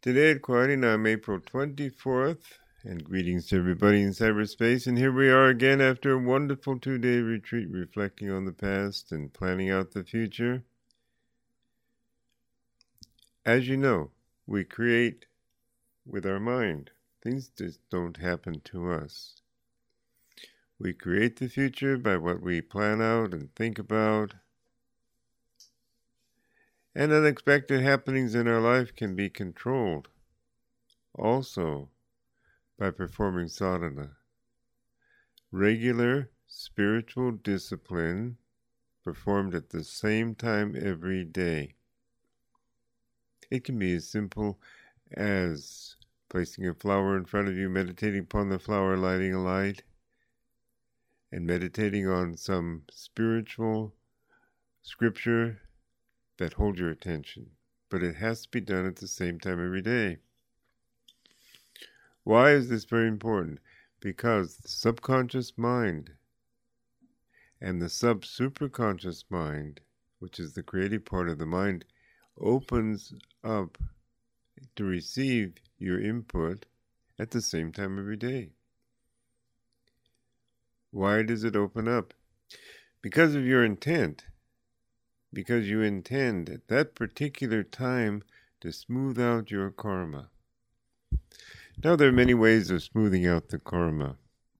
Today at Quieting, I'm April 24th, and greetings to everybody in cyberspace. And here we are again after a wonderful 2-day retreat, reflecting on the past and planning out the future. As you know, we create with our mind. Things just don't happen to us. We create the future by what we plan out and think about. And unexpected happenings in our life can be controlled also by performing sadhana. Regular spiritual discipline performed at the same time every day. It can be as simple as placing a flower in front of you, meditating upon the flower, lighting a light, and meditating on some spiritual scripture that hold your attention. But it has to be done at the same time every day. Why is this very important? Because the subconscious mind and the sub-superconscious mind, which is the creative part of the mind, opens up to receive your input at the same time every day. Why does it open up? Because of your intent. Because you intend at that particular time to smooth out your karma. Now, there are many ways of smoothing out the karma.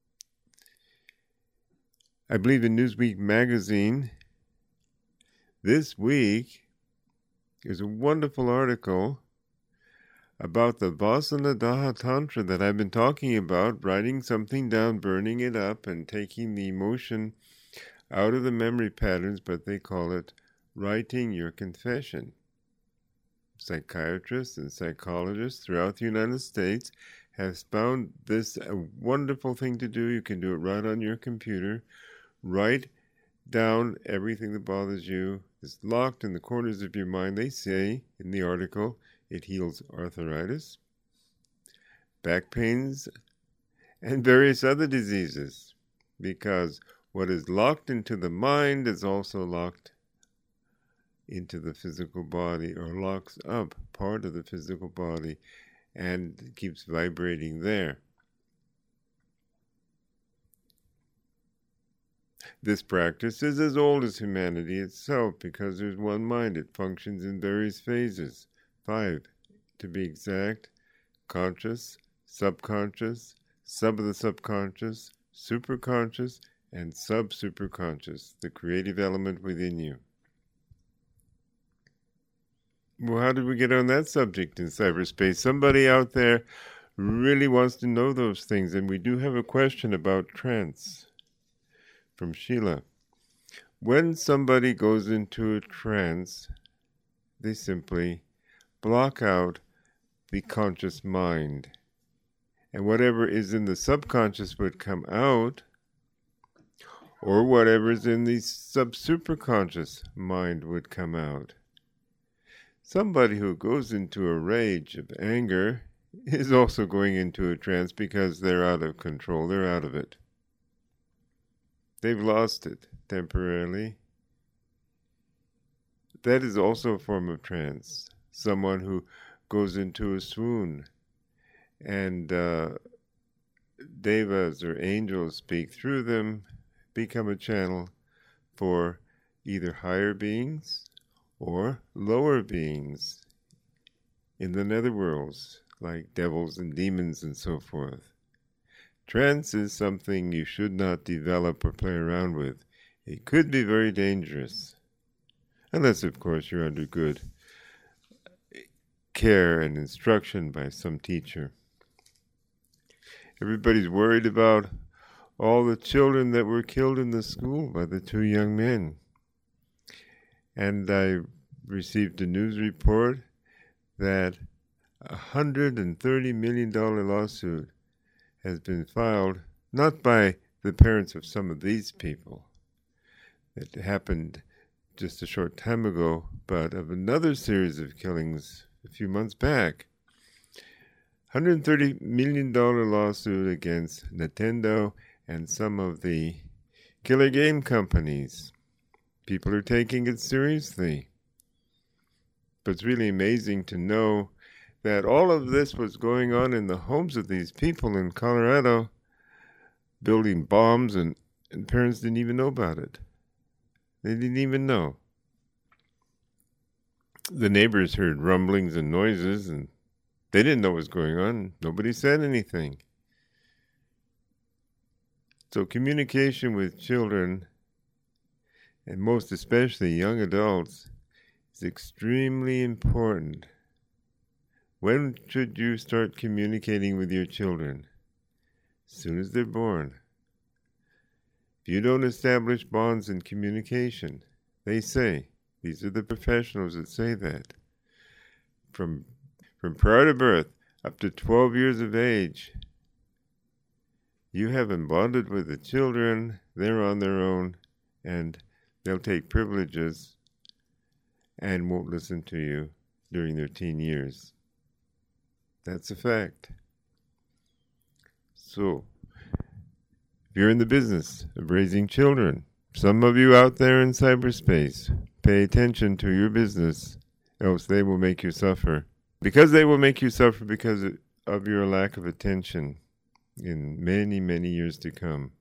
I believe in Newsweek magazine this week is a wonderful article about the Vasana Daha Tantra that I've been talking about, writing something down, burning it up, and taking the emotion out of the memory patterns, but they call it writing your confession. Psychiatrists and psychologists throughout the United States have found this a wonderful thing to do. You can do it right on your computer. Write down everything that bothers you. It's locked in the corners of your mind. They say in the article it heals arthritis, back pains, and various other diseases, because what is locked into the mind is also locked into the physical body, or locks up part of the physical body and keeps vibrating there. This practice is as old as humanity itself, because there's one mind. It functions in various phases, 5 to be exact: conscious, subconscious, sub of the subconscious, superconscious, and sub-superconscious, the creative element within you. Well, how did we get on that subject in cyberspace? Somebody out there really wants to know those things, and we do have a question about trance from Sheila. When somebody goes into a trance, they simply block out the conscious mind, and whatever is in the subconscious would come out, or whatever is in the sub-superconscious mind would come out. Somebody who goes into a rage of anger is also going into a trance, because they're out of control. They're out of it. They've lost it temporarily. That is also a form of trance. Someone who goes into a swoon, and devas or angels speak through them, become a channel for either higher beings or lower beings in the netherworlds, like devils and demons and so forth. Trance is something you should not develop or play around with. It could be very dangerous, unless, of course, you're under good care and instruction by some teacher. Everybody's worried about all the children that were killed in the school by the 2 young men. And I received a news report that a $130 million lawsuit has been filed, not by the parents of some of these people, that happened just a short time ago, but of another series of killings a few months back. $130 million lawsuit against Nintendo and some of the killer game companies. People are taking it seriously. But it's really amazing to know that all of this was going on in the homes of these people in Colorado, building bombs, and parents didn't even know about it. They didn't even know. The neighbors heard rumblings and noises, and they didn't know what was going on. Nobody said anything. So communication with children, and most especially young adults, is extremely important. When should you start communicating with your children? As soon as they're born. If you don't establish bonds in communication, they say, these are the professionals that say that, from prior to birth up to 12 years of age, you haven't bonded with the children, they're on their own, and they'll take privileges and won't listen to you during their teen years. That's a fact. So, if you're in the business of raising children, some of you out there in cyberspace, pay attention to your business, else they will make you suffer. Because they will make you suffer because of your lack of attention in many, many years to come.